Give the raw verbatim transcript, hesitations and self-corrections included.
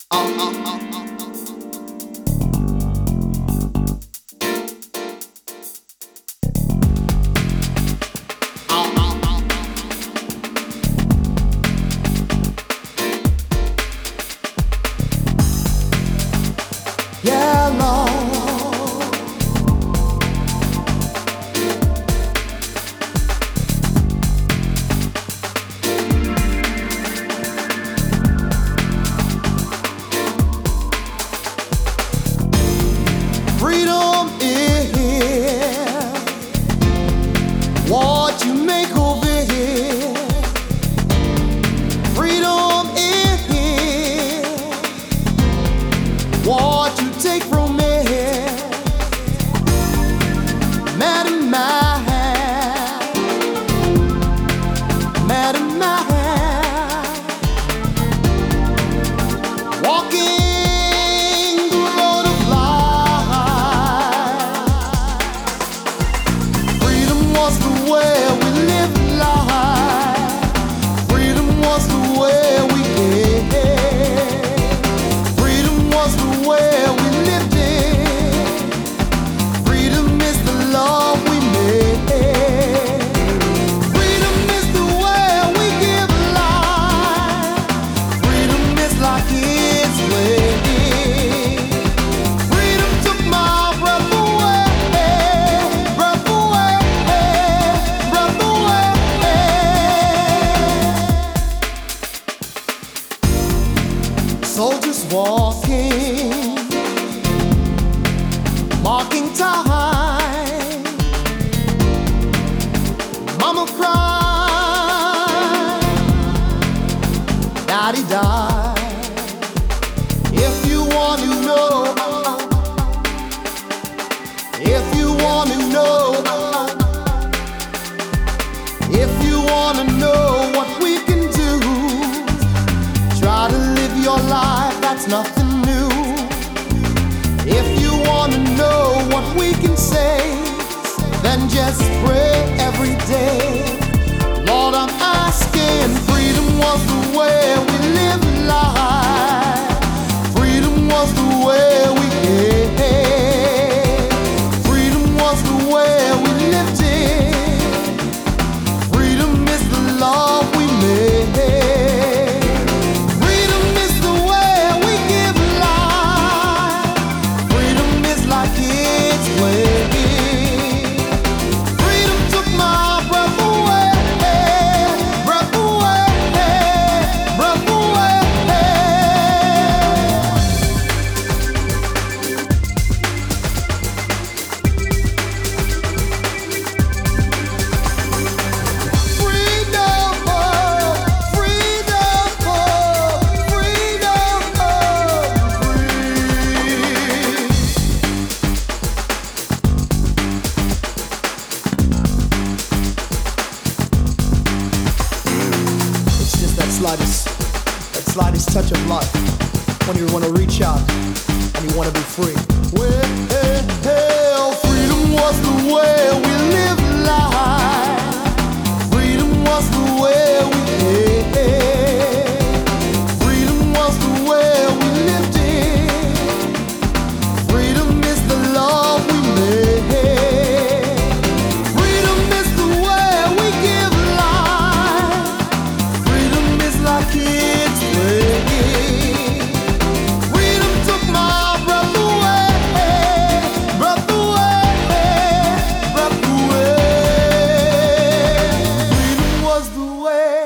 Soldiers walking, marking time. Mama cried, Daddy died. If you want to know, if you want to know, if you want to know what we can do, try to live your life, that's nothing new. If you want to know what we can say, then just pray every day. Lord, I'm asking, freedom was the way we live life. Freedom was the way we gave. Freedom was the way we lived it. Freedom is the love we made. Slightest, that slightest touch of life, when you want to reach out and you want to be free. Well, freedom was the way we lived life. Freedom was the way we lived. Freedom was the way we lived it. Freedom is the love we made. Freedom is the way we give life. Freedom is like it's free. Freedom took my breath away, breath away, breath away. Freedom was the way.